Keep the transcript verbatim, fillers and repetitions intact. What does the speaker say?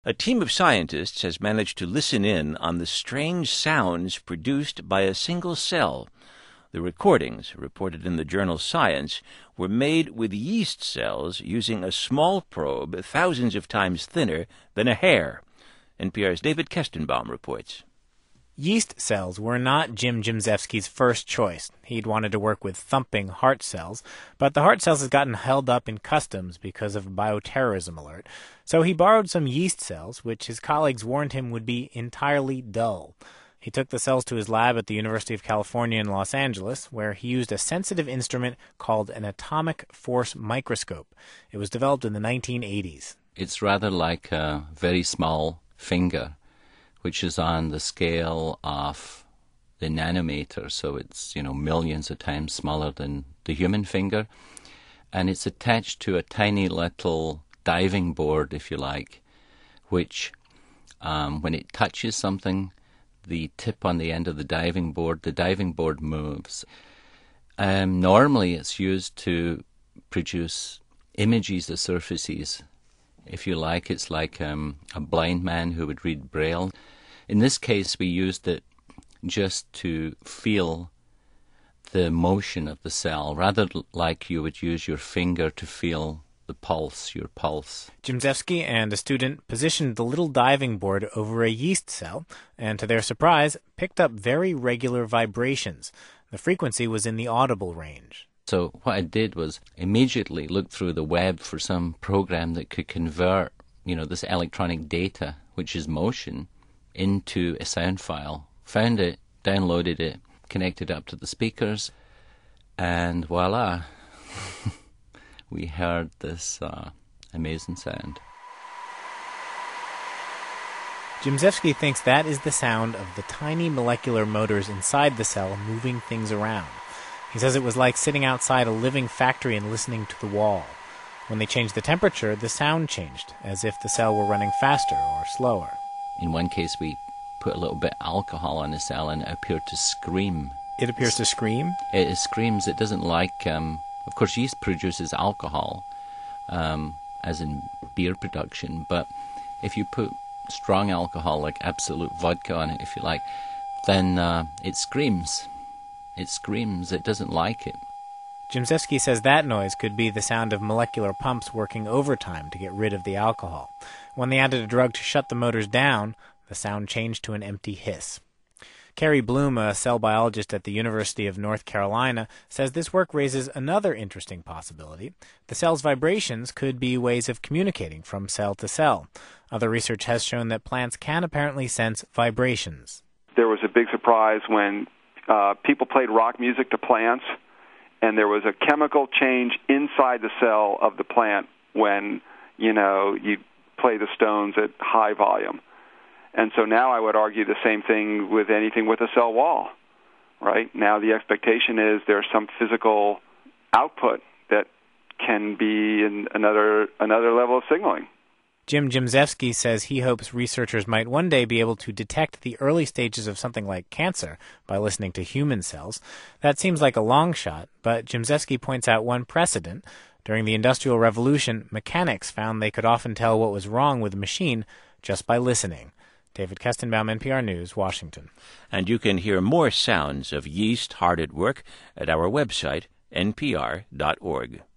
A team of scientists has managed to listen in on the strange sounds produced by a single cell. The recordings, reported in the journal Science, were made with yeast cells using a small probe thousands of times thinner than a hair. N P R's David Kestenbaum reports. Yeast cells were not Jim Jimzewski's first choice. He'd wanted to work with thumping heart cells, but the heart cells had gotten held up in customs because of a bioterrorism alert. So he borrowed some yeast cells, which his colleagues warned him would be entirely dull. He took the cells to his lab at the University of California in Los Angeles, where he used a sensitive instrument called an atomic force microscope. It was developed in the nineteen eighties. It's rather like a very small finger, which is on the scale of the nanometer, so it's, you know, millions of times smaller than the human finger. And it's attached to a tiny little diving board, if you like, which, um, when it touches something, the tip on the end of the diving board, the diving board moves. Um, normally it's used to produce images of surfaces. If you like, it's like um, a blind man who would read Braille. In this case, we used it just to feel the motion of the cell, rather like you would use your finger to feel the pulse, your pulse. Jimzewski and a student positioned the little diving board over a yeast cell, and to their surprise, picked up very regular vibrations. The frequency was in the audible range. So what I did was immediately look through the web for some program that could convert, you know, this electronic data, which is motion, into a sound file. Found it, downloaded it, connected up to the speakers, and voila, we heard this uh, amazing sound. Jimzewski thinks that is the sound of the tiny molecular motors inside the cell moving things around. He says it was like sitting outside a living factory and listening to the wall. When they changed the temperature, the sound changed, as if the cell were running faster or slower. In one case, we put a little bit of alcohol on the cell and it appeared to scream. It appears to scream? It, it screams. It doesn't like... Um, of course, yeast produces alcohol, um, as in beer production, but if you put strong alcohol, like Absolute vodka on it, if you like, then uh, it screams. It screams. It doesn't like it. Jimzewski says that noise could be the sound of molecular pumps working overtime to get rid of the alcohol. When they added a drug to shut the motors down, the sound changed to an empty hiss. Carrie Bloom, a cell biologist at the University of North Carolina, says this work raises another interesting possibility. The cell's vibrations could be ways of communicating from cell to cell. Other research has shown that plants can apparently sense vibrations. There was a big surprise when uh, people played rock music to plants, and there was a chemical change inside the cell of the plant when, you know, you play the Stones at high volume. And so now I would argue the same thing with anything with a cell wall, right? Now the expectation is there's some physical output that can be in another another level of signaling. Jim Jimzewski says he hopes researchers might one day be able to detect the early stages of something like cancer by listening to human cells. That seems like a long shot, but Jimzewski points out one precedent. During the Industrial Revolution, mechanics found they could often tell what was wrong with a machine just by listening. David Kestenbaum, N P R News, Washington. And you can hear more sounds of yeast hard at work at our website, N P R dot org.